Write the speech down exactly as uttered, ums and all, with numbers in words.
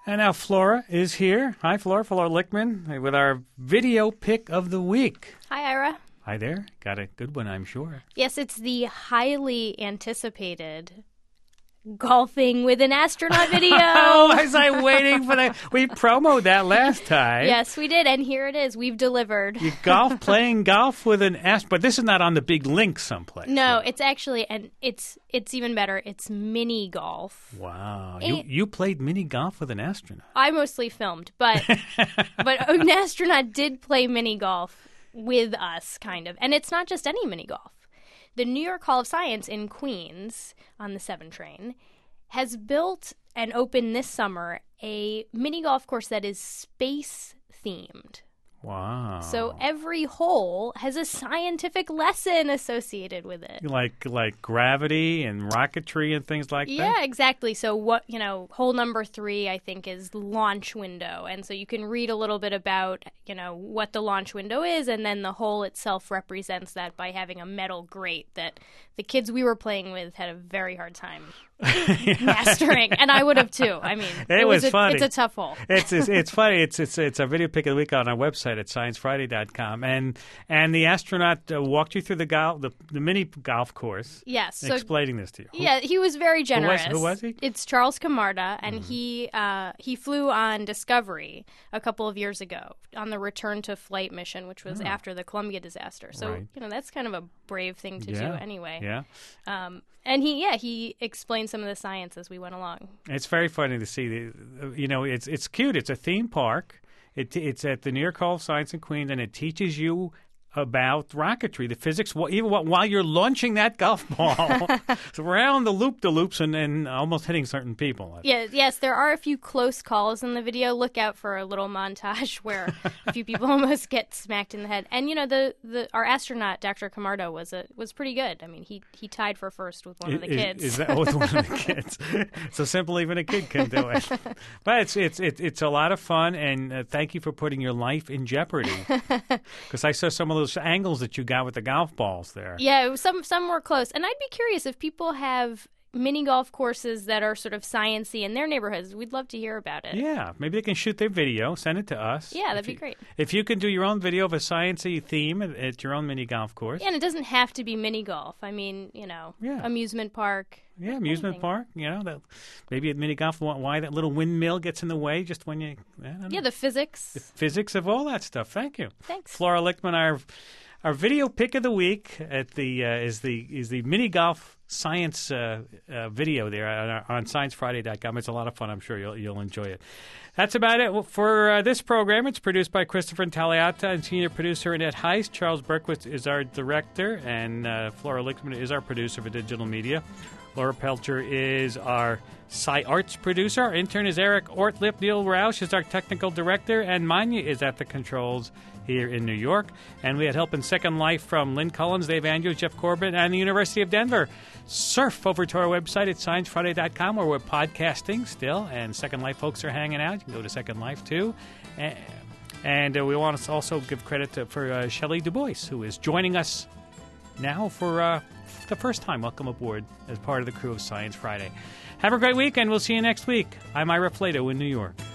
And now Flora is here. Hi, Flora. Flora Lichtman with our video pick of the week. Hi, Ira. Hi there. Got a good one, I'm sure. Yes, it's the highly anticipated golfing with an astronaut video. Oh, was I waiting for that? We promoted that last time. Yes, we did, and here it is. We've delivered. You golf, playing golf with an astronaut, but this is not on the big link someplace. No, right? It's actually, and it's it's even better. It's mini golf. Wow, And you you played mini golf with an astronaut. I mostly filmed, but but an astronaut did play mini golf with us, kind of, and it's not just any mini golf. The New York Hall of Science in Queens on the seven train has built and opened this summer a mini golf course that is space-themed. Wow. So every hole has a scientific lesson associated with it. Like like gravity and rocketry and things like Yeah, that? exactly. So what, you know, hole number three, I think, is launch window. And so you can read a little bit about, you know, what the launch window is, and then the hole itself represents that by having a metal grate that the kids we were playing with had a very hard time mastering. And I would have too. I mean, it, it was, was a, funny. It's a tough hole. it's, it's it's funny. It's it's it's a video pick of the week on our website at science friday dot com, and and the astronaut uh, walked you through the golf the, the mini golf course. Yes, so, explaining this to you. Who, yeah, he was very generous. Who was, who was he? It's Charles Camarda, and Mm-hmm. he uh, he flew on Discovery a couple of years ago on the return to flight mission, which was Oh. after the Columbia disaster. So Right. you know that's kind of a brave thing to Yeah. do anyway. Yeah. Um, and he yeah he explained some of the science as we went along. It's very funny to see. The, you know, it's it's cute. It's a theme park. It, it's at the New York Hall of Science in Queens, and it teaches you about rocketry, the physics, even while you're launching that golf ball around the loop-de-loops and, and almost hitting certain people. Yeah, yes, there are a few close calls in the video. Look out for a little montage where a few people almost get smacked in the head. And you know, the, the our astronaut, Doctor Camardo, was a was pretty good. I mean, he he tied for first with one of the Is, kids. is that with one of the kids? So simple, even a kid can do it. But it's it's it's, it's a lot of fun, and uh, thank you for putting your life in jeopardy. Because I saw some of those angles that you got with the golf balls there. Yeah, it was some some were close. And I'd be curious if people have mini golf courses that are sort of science-y in their neighborhoods. We'd love to hear about it. Yeah, maybe they can shoot their video, send it to us. Yeah, that'd If be you- great. If you can do your own video of a science-y theme at, at your own mini golf course. Yeah, and it doesn't have to be mini golf. I mean, you know, Yeah. amusement park. Yeah, amusement anything. park. You know, that maybe at mini golf, why that little windmill gets in the way just when you. I don't know. Yeah, the physics. Physics of all that stuff. Thank you, Thanks. Flora Lichtman. Our our video pick of the week at the uh, is the is the mini golf science uh, uh, video there on, on science friday dot com. It's a lot of fun. I'm sure you'll you'll enjoy it. That's about it for uh, this program. It's produced by Christopher Intagliata and senior producer Annette Heist. Charles Berkowitz is our director, and uh, Flora Lichtman is our producer for digital media. Laura Pelcher is our Sci Arts producer. Our intern is Eric Ortlip. Neil Roush is our technical director. And Manya is at the controls here in New York. And we had help in Second Life from Lynn Collins, Dave Andrews, Jeff Corbett, and the University of Denver. Surf over to our website at science friday dot com, where we're podcasting still. And Second Life folks are hanging out. You can go to Second Life, too. And, and uh, we want to also give credit to, for uh, Shelley Du Bois, who is joining us now for uh, the first time. Welcome aboard as part of the crew of Science Friday. Have a great week, and we'll see you next week. I'm Ira Flato in New York.